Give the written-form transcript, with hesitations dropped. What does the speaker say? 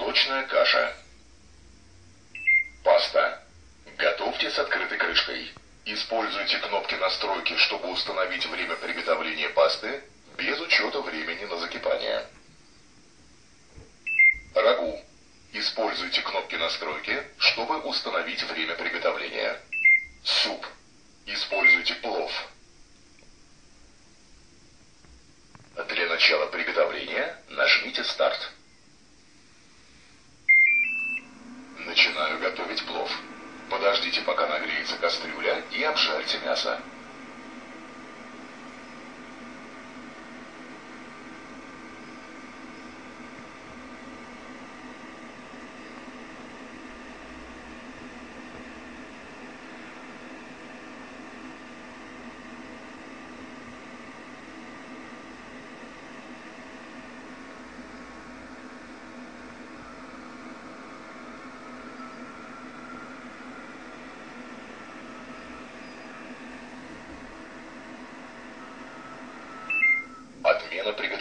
Молочная каша. Паста. Готовьте с открытой крышкой. Используйте кнопки настройки, чтобы установить время приготовления пасты без учета времени на закипание. Рагу. Используйте кнопки настройки, чтобы установить время приготовления. Суп. Используйте плов. Для начала приготовления нажмите «Старт». Начинаю готовить плов. Подождите, пока нагреется кастрюля, и обжарьте мясо. Отмена приготовления.